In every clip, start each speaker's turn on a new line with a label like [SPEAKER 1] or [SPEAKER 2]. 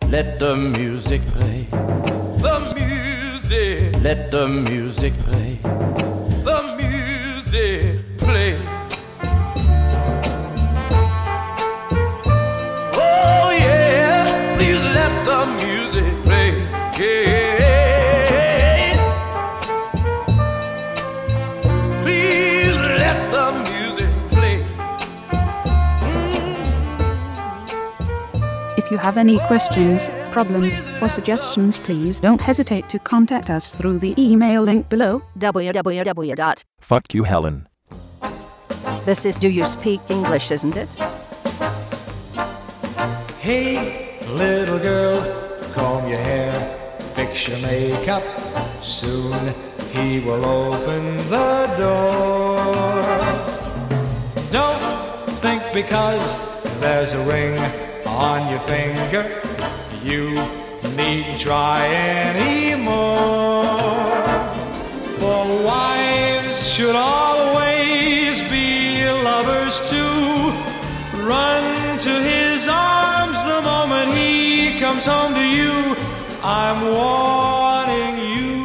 [SPEAKER 1] Let the music play. The music. Let the music play. The music play. Oh yeah, please let the music play. Yeah. Please let the music play.
[SPEAKER 2] If you have any questions, problems, or suggestions, please don't hesitate to contact us through the email link below.
[SPEAKER 3] www.
[SPEAKER 4] Fuck you, Helen.
[SPEAKER 3] This is Do You Speak English, isn't it?
[SPEAKER 5] Hey, little girl, comb your hair, fix your makeup. Soon he will open the door. Don't think because there's a ring on your finger you needn't try anymore. For wives should always be lovers too. Run to his arms the moment he comes home to you. I'm warning you.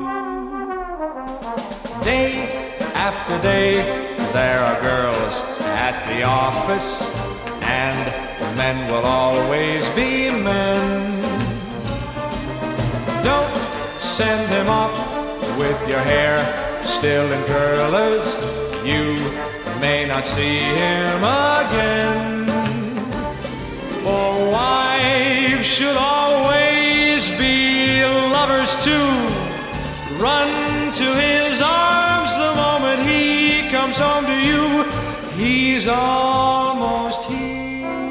[SPEAKER 5] Day after day there are girls at the office, and men will always be men. Don't send him off with your hair still in curlers. You may not see him again. For wives should always be lovers too. Run to his arms the moment he comes home to you. He's almost here.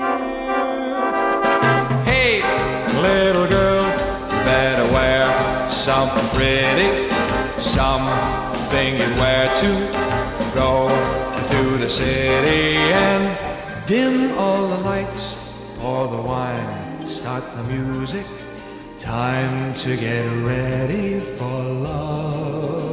[SPEAKER 5] Hey, little girl, better wear something pretty, something you wear to go to the city. And dim all the lights, pour the wine, start the music. Time to get ready for love.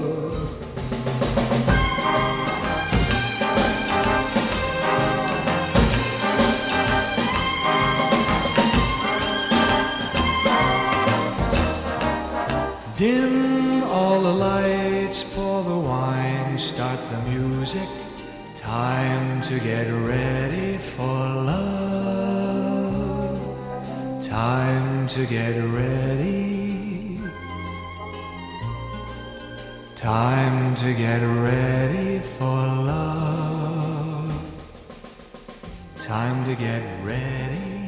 [SPEAKER 5] Dim all the lights, pour the wine, start the music. Time to get ready for love. Time to get ready. Time to get ready for love. Time to get ready.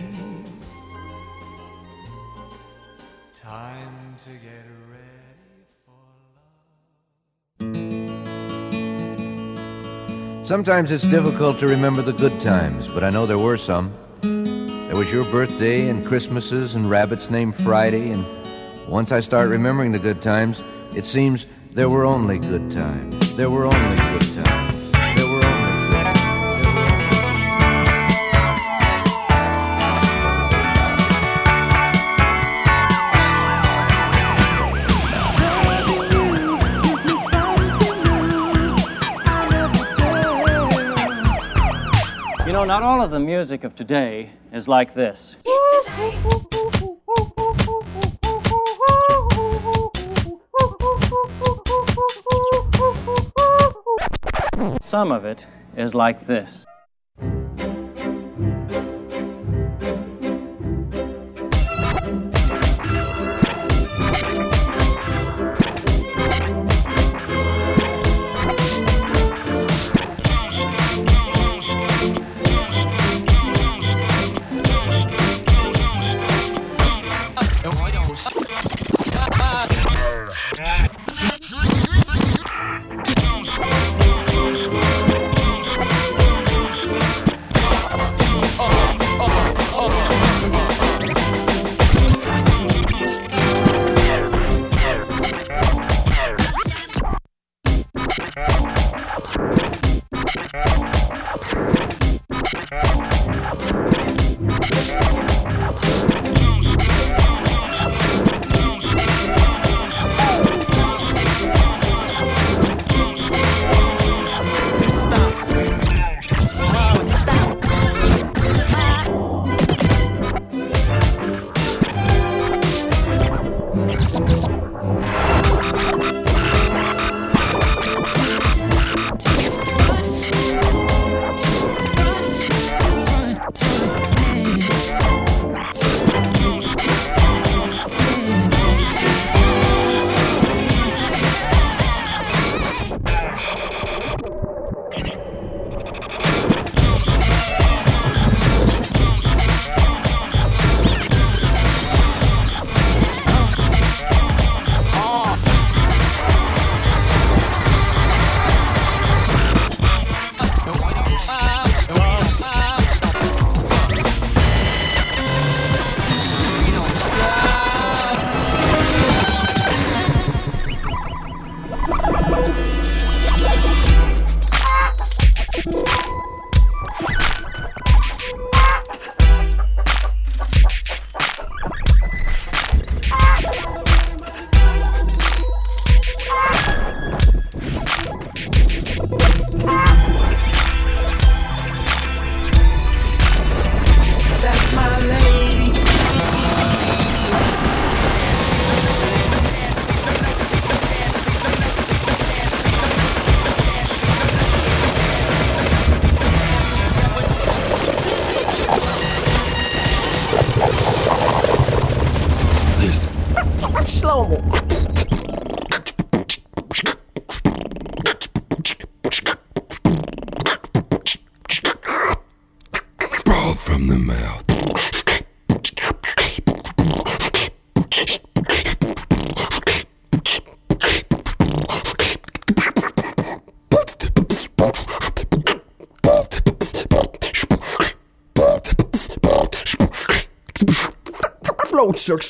[SPEAKER 5] Time to get ready for love.
[SPEAKER 6] Sometimes it's difficult to remember the good times, but I know there were some. There was your birthday and Christmases and rabbits named Friday, and once I start remembering the good times, it seems there were only good times. There were only good times. There were only good times.
[SPEAKER 7] You know, not all of the music of today is like this. Some of it is like this.
[SPEAKER 4] from the mouth. Float sex.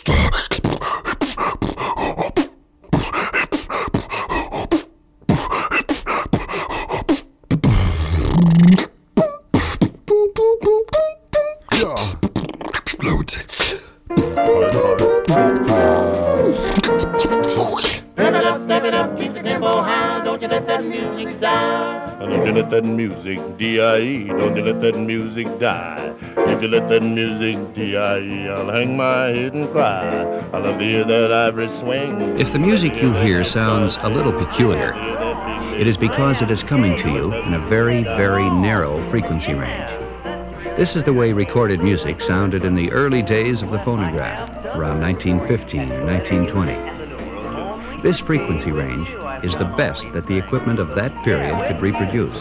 [SPEAKER 8] That music D.I.E. Don't you let that music die. If you let that music D.I.E. I'll hang my head and cry. I love to hear that ivory swing.
[SPEAKER 9] If the music you hear sounds a little peculiar, it is because it is coming to you in a very, very narrow frequency range. This is the way recorded music sounded in the early days of the phonograph, around 1915 or 1920. This frequency range is the best that the equipment of that period could reproduce.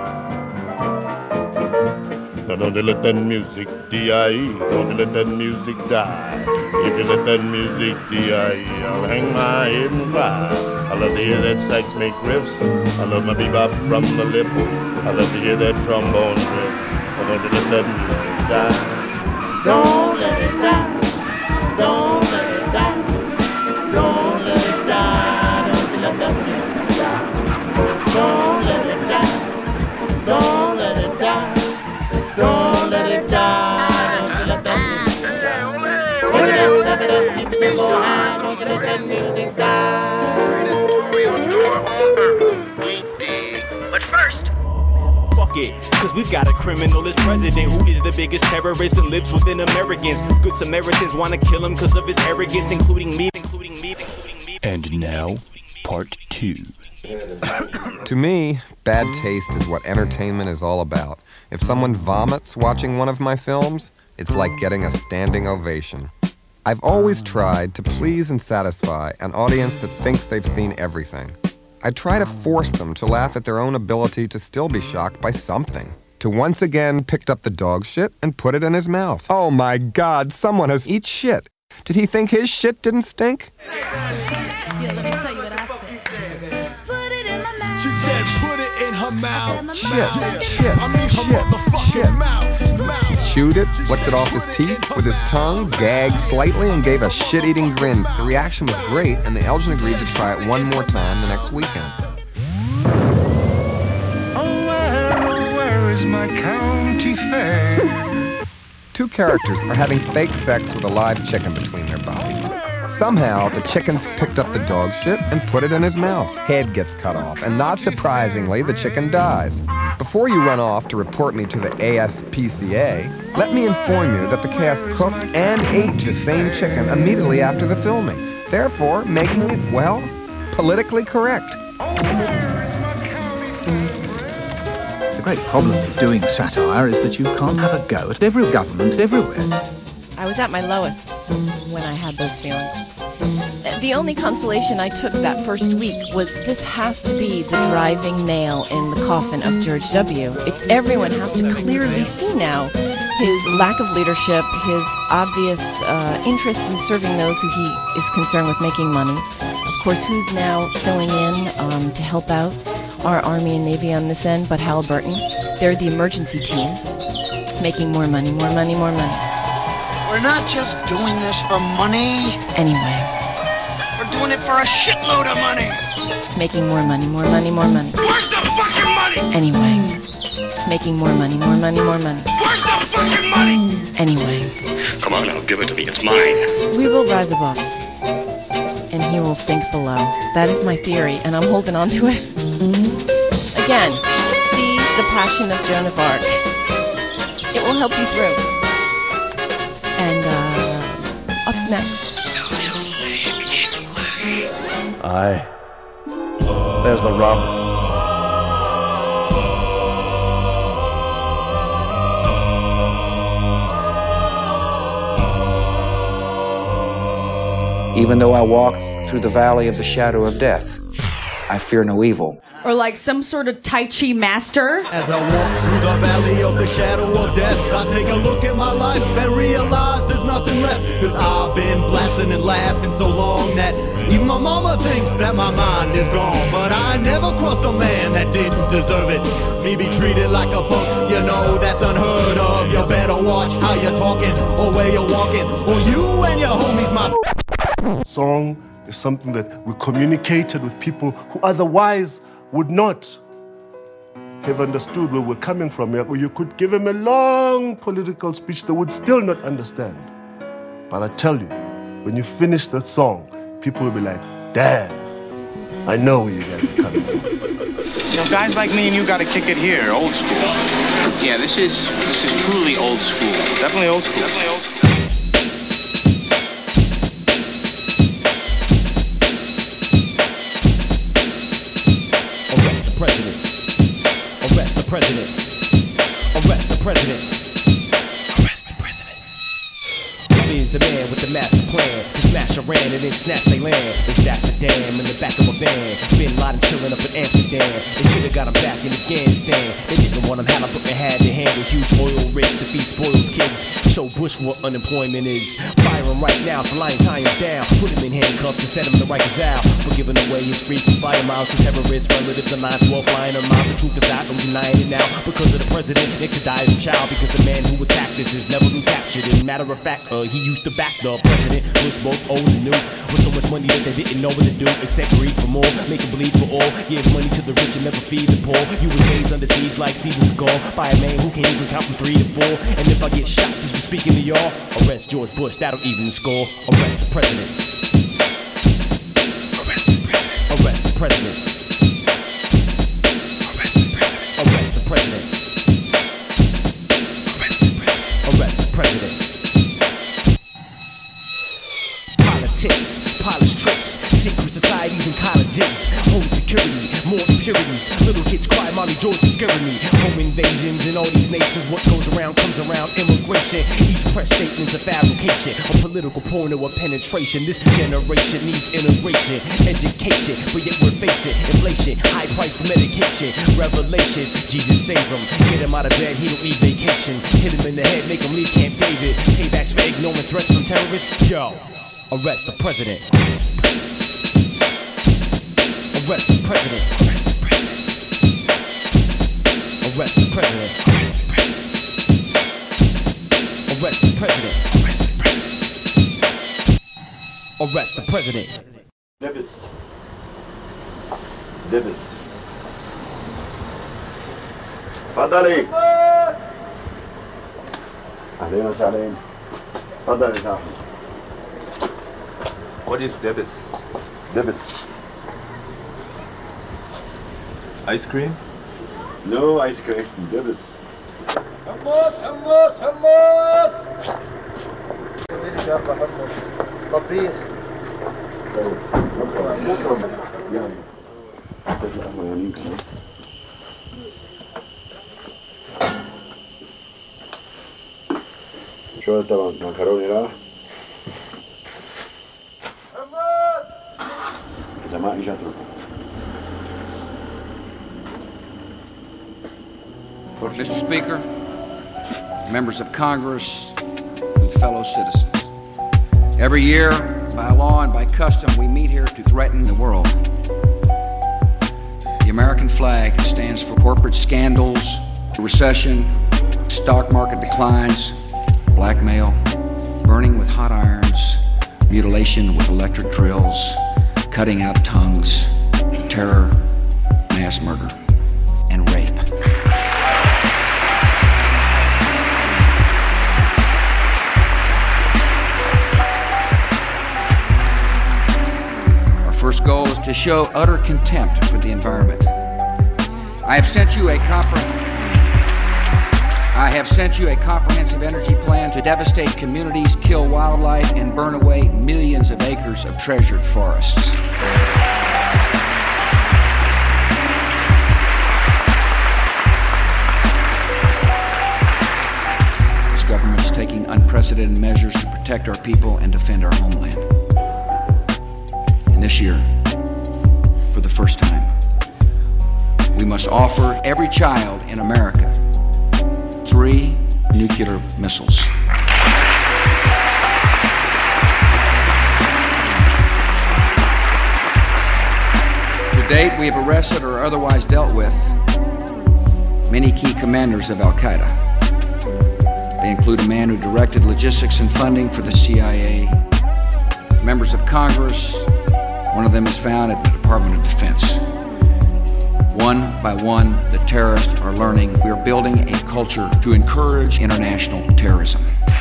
[SPEAKER 8] Now don't you let that music D.I.E. Don't you let that music die. If you let that music D.I.E. I'll hang my head and cry. I love to hear that sax make riffs. I love my bebop from the lip. I love to hear that trombone riff. Now don't you let that music die. Don't let it die. Don't let it die. Don't let it die. Don't you let that music die. Don't let it die. Don't let it die. Don't let it die. Don't you let that music die. Keep it up, keep it more high. Don't you let that music die.
[SPEAKER 10] Greatest toreador on earth. We dig. But first,
[SPEAKER 11] fuck it, cause we've got a criminalist president who is the biggest terrorist and lives within Americans. Good Samaritans wanna kill him cause of his arrogance, including me.
[SPEAKER 12] And now, part 2.
[SPEAKER 13] To me, bad taste is what entertainment is all about. If someone vomits watching one of my films, it's like getting a standing ovation. I've always tried to please and satisfy an audience that thinks they've seen everything. I try to force them to laugh at their own ability to still be shocked by something. To once again picked up the dog shit and put it in his mouth. Oh my God, someone has eat shit. Did he think his shit didn't stink?
[SPEAKER 14] Yeah, let me tell you what I said. Put it in my mouth.
[SPEAKER 4] She said put it in her mouth.
[SPEAKER 13] Shit.
[SPEAKER 4] Chewed
[SPEAKER 13] it, licked it off his teeth with his tongue, gagged slightly, and gave a shit-eating grin. The reaction was great, and the Elgin agreed to try it one more time the next weekend.
[SPEAKER 15] Where is my county fair?
[SPEAKER 13] Two characters are having fake sex with a live chicken between their bodies. Somehow, the chicken's picked up the dog shit and put it in his mouth. Head gets cut off, and not surprisingly, the chicken dies. Before you run off to report me to the ASPCA, let me inform you that the cast cooked and ate the same chicken immediately after the filming, therefore making it, well, politically correct.
[SPEAKER 16] The great problem with doing satire is that you can't have a go at every government everywhere.
[SPEAKER 17] I was at my lowest when I had those feelings. The only consolation I took that first week was this has to be the driving nail in the coffin of George W. Everyone has to clearly see now his lack of leadership, his obvious interest in serving those who he is concerned with making money. Of course, who's now filling in to help out our Army and Navy on this end, but Halliburton. They're the emergency team, making more money, more money, more money.
[SPEAKER 18] We're not just doing this for money.
[SPEAKER 17] Anyway.
[SPEAKER 18] We're doing it for a shitload of money.
[SPEAKER 17] Making more money, more money, more money.
[SPEAKER 18] Where's the fucking money?
[SPEAKER 17] Anyway. Making more money, more money, more money.
[SPEAKER 18] Where's the fucking money?
[SPEAKER 17] Anyway.
[SPEAKER 19] Come on now, give it to me, it's mine.
[SPEAKER 17] We will rise above, and he will sink below. That is my theory, and I'm holding on to it. Again, see the passion of Joan of Arc. It will help you through. And up next.
[SPEAKER 20] Aye. There's the rub.
[SPEAKER 21] Even though I walk through the valley of the shadow of death, I fear no evil. or like some sort of Tai Chi master.
[SPEAKER 22] As I walk through the valley of the shadow of death, I take a look at my life and realize there's nothing left. Cause I've been blasting and laughing so long that even my mama thinks that my mind is gone. But I never crossed a man that didn't deserve it. Me be treated like a punk, you know that's unheard of. You better watch how you're talking or where you're walking, or you and your homies my
[SPEAKER 8] Song is something that we communicated with people who otherwise would not have understood where we're coming from. You could give them a long political speech, they would still not understand. But I tell you, when you finish that song, people will be like, damn, I know where you guys are coming from.
[SPEAKER 23] You know, guys like me and you gotta kick it here, old school. Yeah, this is truly old school. Definitely old school. Definitely old school.
[SPEAKER 24] Arrest the president. Arrest the president. Arrest the president. Arrest the president. Who is the man with the master plan to smash Iran and then snatch they land? They stashed Saddam in the back of a van. Bin Laden chilling up in Amsterdam. They should've got him back in Afghanistan. They didn't want him Halliburton had to handle huge oil rigs to feed spoiled kids. Show Bush what unemployment is. Fire him right now for lying, tie him down. Put him in handcuffs and set him to Rikers out for giving away his frequent fire miles to terrorists, relatives, and 9/12 flying them out. The truth is out, I'm denying it now. Because of the president, Nixon died as a child. Because the man who attacked this has never been captured. And matter of fact, he used to back the president. Bush both old and new. With so much money that they didn't know what to do except greed for more, make them bleed for all. Give money to the rich and never feed the poor. USA's under siege like Steven Seagal by a man who can't even count from 3 to 4. And if I get shot just for speaking to y'all, arrest George Bush, that'll even the score. Arrest the president. Arrest the president. Arrest the president. Arrest the president. Arrest the president. Arrest the president. Arrest the president. Politics, polished tricks, secret societies and colleges, home security, more impurities. Little kids cry, Mommy George is scaring me. Home invasions in all these nations. What goes around comes around. Immigration, each press statement's a fabrication, a political porno of penetration. This generation needs integration, education, but yet we're facing inflation, high-priced medication, revelations. Jesus save him, get him out of bed, he don't need vacation. Hit him in the head, make him leave Camp David. Paybacks for ignoring threats from terrorists. Yo, arrest the president. Arrest the president. Arrest the president. Arrest the president. Arrest the president. Arrest the president. Arrest the president.
[SPEAKER 25] Dibis. Dibis. تفضلي. أهلين وسهلين. تفضلي داخل.
[SPEAKER 26] What is debis?
[SPEAKER 25] Dibis.
[SPEAKER 26] Ice cream?
[SPEAKER 25] No ice cream. Dibis.
[SPEAKER 27] حمص حمص حمص. طبيخ.
[SPEAKER 25] شو طبعا مكروني راح؟ إذا ما إجت
[SPEAKER 28] Mr. Speaker, members of Congress, and fellow citizens. Every year, by law and by custom, we meet here to threaten the world. The American flag stands for corporate scandals, recession, stock market declines, blackmail, burning with hot irons, mutilation with electric drills, cutting out tongues, terror, mass murder, and rape. Our first goal is to show utter contempt for the environment. I have sent you a comprehensive energy plan to devastate communities, kill wildlife, and burn away millions of acres of treasured forests. This government is taking unprecedented measures to protect our people and defend our homeland. And this year, for the first time, we must offer every child in America 3 nuclear missiles. To date, we have arrested or otherwise dealt with many key commanders of Al-Qaeda. They include a man who directed logistics and funding for the CIA, members of Congress. One of them is found at the Department of Defense. One by one, the terrorists are learning we are building a culture to encourage international terrorism.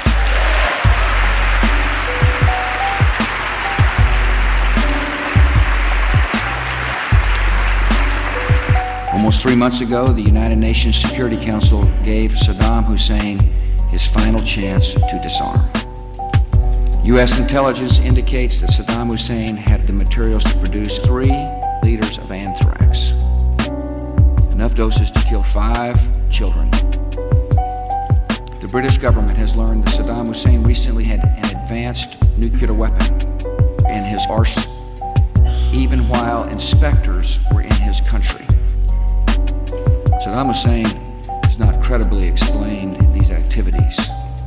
[SPEAKER 28] Almost 3 months ago, the United Nations Security Council gave Saddam Hussein his final chance to disarm. U.S. intelligence indicates that Saddam Hussein had the materials to produce 3 liters of anthrax, enough doses to kill 5 children. The British government has learned that Saddam Hussein recently had an advanced nuclear weapon in his arsenal, even while inspectors were in his country. Saddam Hussein has not credibly explained these activities.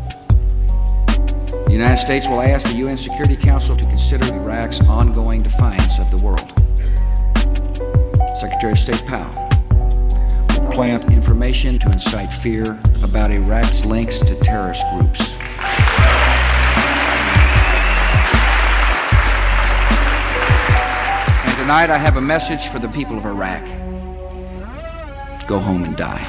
[SPEAKER 28] The United States will ask the UN Security Council to consider Iraq's ongoing defiance of the world. Secretary of State Powell will plant information to incite fear about Iraq's links to terrorist groups. And tonight I have a message for the people of Iraq. Go home and die.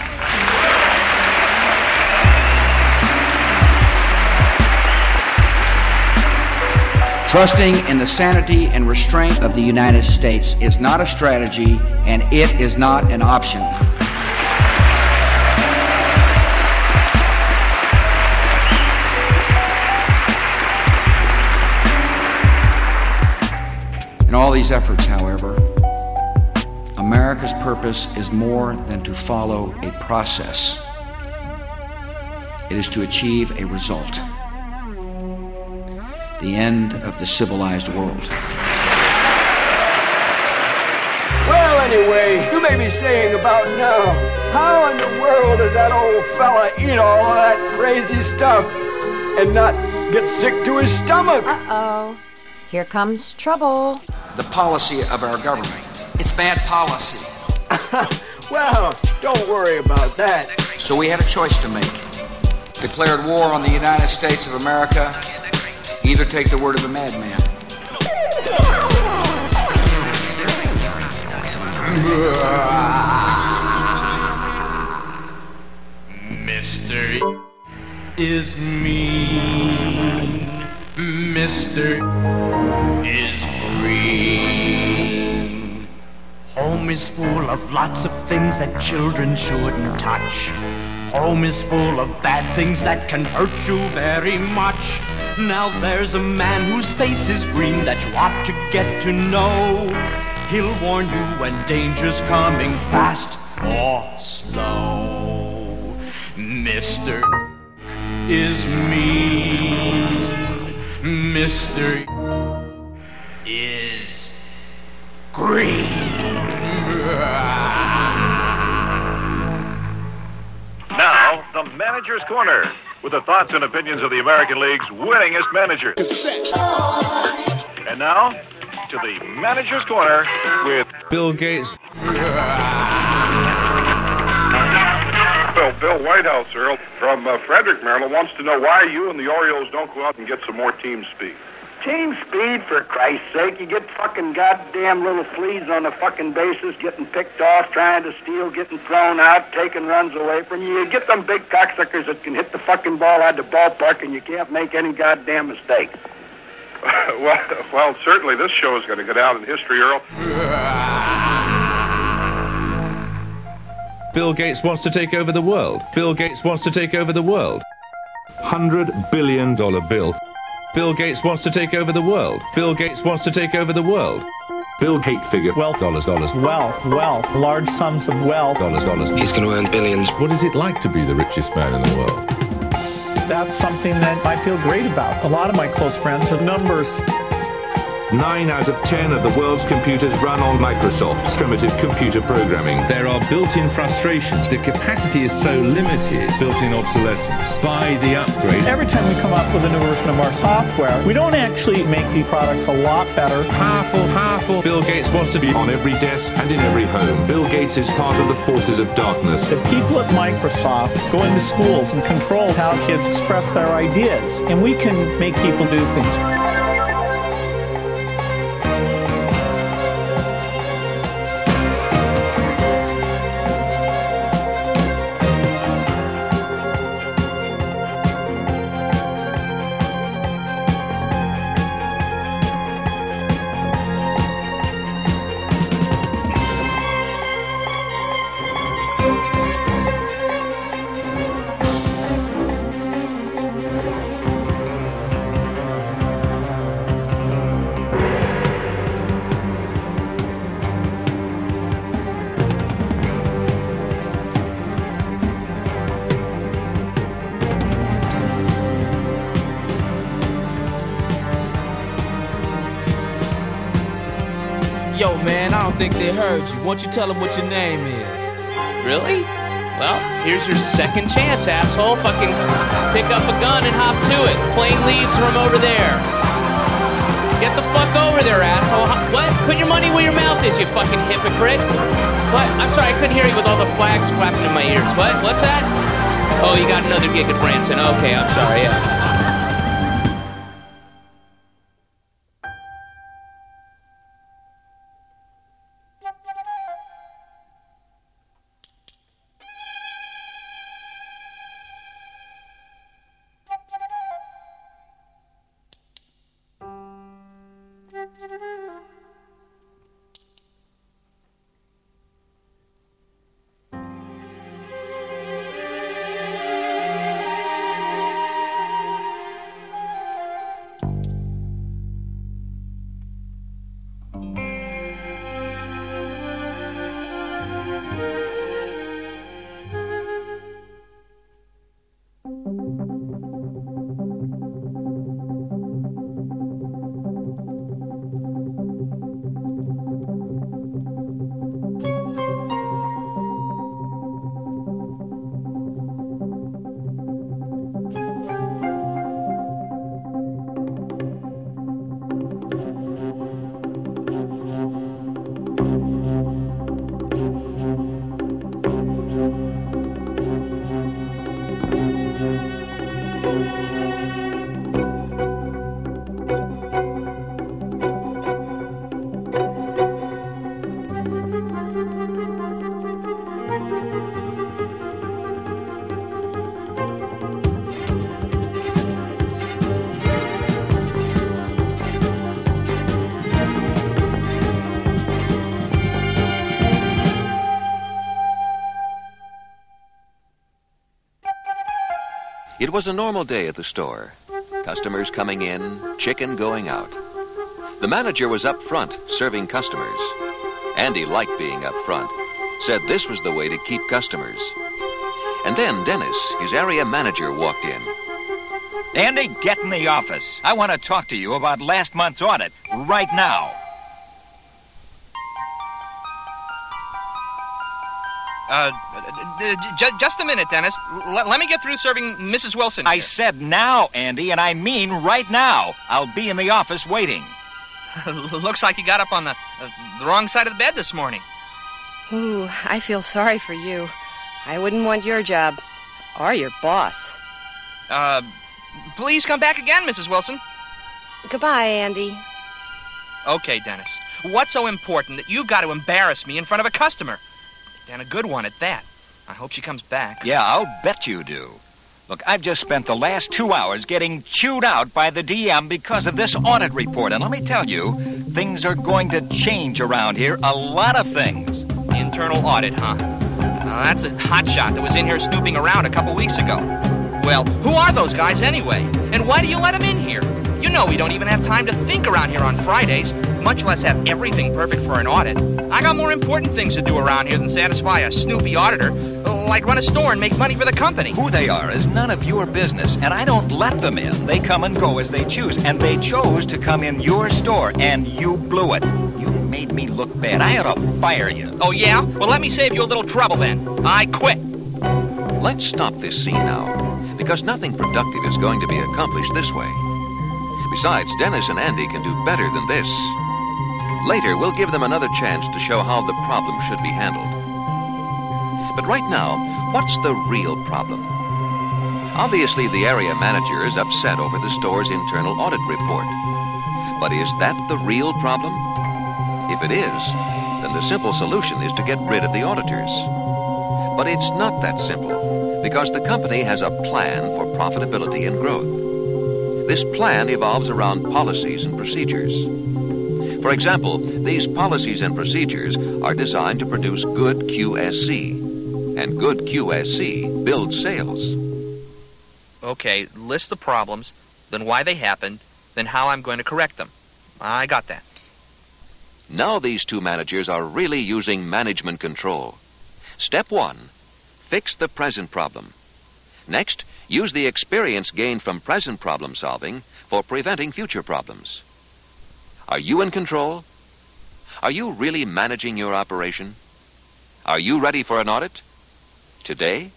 [SPEAKER 28] Trusting in the sanity and restraint of the United States is not a strategy, and it is not an option. In all these efforts, however, America's purpose is more than to follow a process. It is to achieve a result. The end of the civilized world.
[SPEAKER 1] Well, anyway, you may be saying about now, how in the world does that old fella eat all of that crazy stuff and not get sick to his stomach?
[SPEAKER 2] Uh-oh. Here comes trouble.
[SPEAKER 28] The policy of our government. It's bad policy.
[SPEAKER 1] Well, don't worry about that.
[SPEAKER 28] So we had a choice to make. Declared war on the United States of America. Either take the word of a madman.
[SPEAKER 3] Mr. is me. Mr. is green. Home is full of lots of things that children shouldn't touch. Home is full of bad things that can hurt you very much. Now there's a man whose face is green that you ought to get to know. He'll warn you when danger's coming fast or slow. Mr. is me. Mr. is green.
[SPEAKER 5] Now, the Manager's Corner, with the thoughts and opinions of the American League's winningest managers. And now, to the Manager's Corner with
[SPEAKER 6] Bill Gates.
[SPEAKER 7] Bill Whitehouse, Earl, from Frederick, Maryland, wants to know why you and the Orioles don't go out and get some more team speed.
[SPEAKER 9] Team speed, for Christ's sake. You get fucking goddamn little fleas on the fucking bases, getting picked off, trying to steal, getting thrown out, taking runs away from you. You get them big cocksuckers that can hit the fucking ball out of the ballpark and you can't make any goddamn mistakes.
[SPEAKER 7] Well, certainly this show is going to go down in history, Earl.
[SPEAKER 6] Bill Gates wants to take over the world. Bill Gates wants to take over the world. $100 billion bill. Bill Gates wants to take over the world. Bill Gates wants to take over the world. Bill Gates figure. Wealth. Dollars.
[SPEAKER 10] Wealth. Large sums of wealth.
[SPEAKER 6] Dollars.
[SPEAKER 10] He's going to earn billions.
[SPEAKER 6] What is it like to be the richest man in the world?
[SPEAKER 10] That's something that I feel great about. A lot of my close friends have numbers.
[SPEAKER 6] 9 out of 10 of the world's computers run on Microsoft's primitive computer programming. There are built-in frustrations. The capacity is so limited, built-in obsolescence. Buy the upgrade.
[SPEAKER 10] Every time we come up with a new version of our software, we don't actually make the products a lot better.
[SPEAKER 6] Powerful. Bill Gates wants to be on every desk and in every home. Bill Gates is part of the forces of darkness.
[SPEAKER 10] The people at Microsoft go into schools and control how kids express their ideas, and we can make people do things.
[SPEAKER 4] Yo, man, I don't think they heard you. Why don't you tell them what your name is?
[SPEAKER 11] Really? Well, here's your second chance, asshole. Fucking pick up a gun and hop to it. Plane leaves from over there. Get the fuck over there, asshole. What? Put your money where your mouth is, you fucking hypocrite. What? I'm sorry, I couldn't hear you with all the flags flapping in my ears. What? What's that? Oh, you got another gig at Branson. Okay, I'm sorry, yeah.
[SPEAKER 12] It was a normal day at the store. Customers coming in, chicken going out. The manager was up front, serving customers. Andy liked being up front, said this was the way to keep customers. And then Dennis, his area manager, walked in.
[SPEAKER 13] Andy, get in the office. I want to talk to you about last month's audit right now.
[SPEAKER 14] Just a minute, Dennis. Let me get through serving Mrs. Wilson here.
[SPEAKER 13] I said now, Andy, and I mean right now. I'll be in the office waiting.
[SPEAKER 14] Looks like you got up on the wrong side of the bed this morning.
[SPEAKER 15] Ooh, I feel sorry for you. I wouldn't want your job. Or your boss.
[SPEAKER 14] Please come back again, Mrs. Wilson.
[SPEAKER 15] Goodbye, Andy.
[SPEAKER 14] Okay, Dennis. What's so important that you've got to embarrass me in front of a customer? And a good one at that. I hope she comes back.
[SPEAKER 13] Yeah, I'll bet you do. Look, I've just spent the last 2 hours getting chewed out by the DM because of this audit report. And let me tell you, things are going to change around here. A lot of things.
[SPEAKER 14] Internal audit, huh? That's a hotshot that was in here snooping around a couple weeks ago. Well, who are those guys anyway? And why do you let them in here? You know we don't even have time to think around here on Fridays, much less have everything perfect for an audit. I got more important things to do around here than satisfy a snoopy auditor. Like run a store and make money for the company.
[SPEAKER 13] Who they are is none of your business, and I don't let them in. They come and go as they choose, and they chose to come in your store, and you blew it. You made me look bad. I ought to fire you.
[SPEAKER 14] Oh, yeah? Well, let me save you a little trouble then. I quit.
[SPEAKER 12] Let's stop this scene now, because nothing productive is going to be accomplished this way. Besides, Dennis and Andy can do better than this. Later, we'll give them another chance to show how the problem should be handled. But right now, what's the real problem? Obviously, the area manager is upset over the store's internal audit report. But is that the real problem? If it is, then the simple solution is to get rid of the auditors. But it's not that simple, because the company has a plan for profitability and growth. This plan evolves around policies and procedures. For example, these policies and procedures are designed to produce good QSC, and good QSC builds sales.
[SPEAKER 14] Okay, list the problems, then why they happened, then how I'm going to correct them. I got that.
[SPEAKER 12] Now these two managers are really using management control. Step 1, fix the present problem. Next, use the experience gained from present problem solving for preventing future problems. Are you in control? Are you really managing your operation? Are you ready for an audit? Today?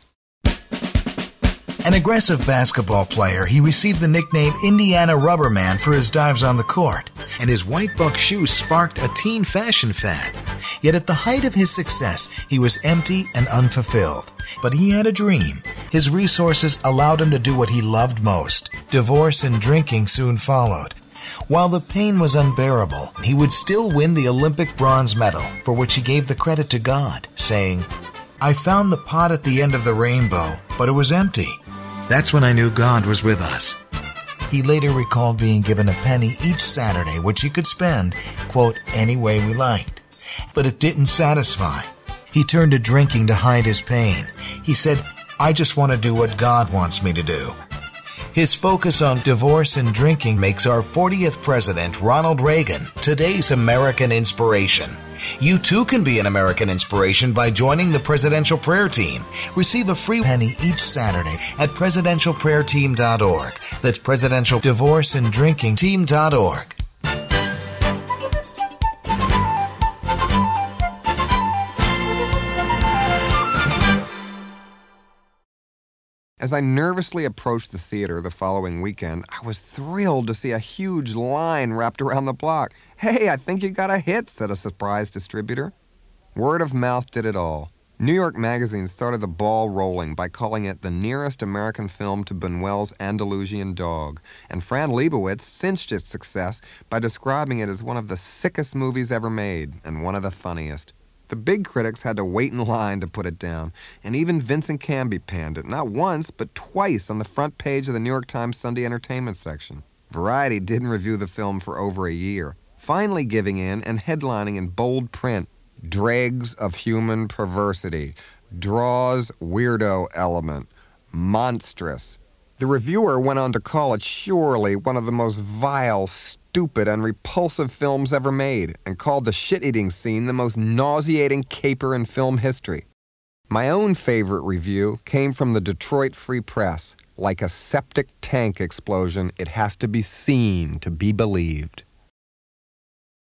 [SPEAKER 8] An aggressive basketball player, he received the nickname Indiana Rubberman for his dives on the court, and his white buck shoes sparked a teen fashion fad. Yet at the height of his success, he was empty and unfulfilled. But he had a dream. His resources allowed him to do what he loved most. Divorce and drinking soon followed. While the pain was unbearable, he would still win the Olympic bronze medal, for which he gave the credit to God, saying, "I found the pot at the end of the rainbow, but it was empty. That's when I knew God was with us." He later recalled being given a penny each Saturday, which he could spend, quote, any way we liked. But it didn't satisfy. He turned to drinking to hide his pain. He said, "I just want to do what God wants me to do." His focus on divorce and drinking makes our 40th president, Ronald Reagan, today's American inspiration. You too can be an American inspiration by joining the Presidential Prayer Team. Receive a free penny each Saturday at presidentialprayerteam.org. That's presidentialdivorceanddrinkingteam.org.
[SPEAKER 16] As I nervously approached the theater the following weekend, I was thrilled to see a huge line wrapped around the block. "Hey, I think you got a hit," said a surprise distributor. Word of mouth did it all. New York Magazine started the ball rolling by calling it the nearest American film to Buñuel's Andalusian Dog, and Fran Lebowitz cinched its success by describing it as one of the sickest movies ever made, and one of the funniest. The big critics had to wait in line to put it down, and even Vincent Canby panned it, not once, but twice on the front page of the New York Times Sunday Entertainment section. Variety didn't review the film for over a year, finally giving in and headlining in bold print, "Dregs of human perversity, draws weirdo element, monstrous." The reviewer went on to call it surely one of the most vile, stupid, and repulsive films ever made, and called the shit-eating scene the most nauseating caper in film history. My own favorite review came from the Detroit Free Press. Like a septic tank explosion, it has to be seen to be believed.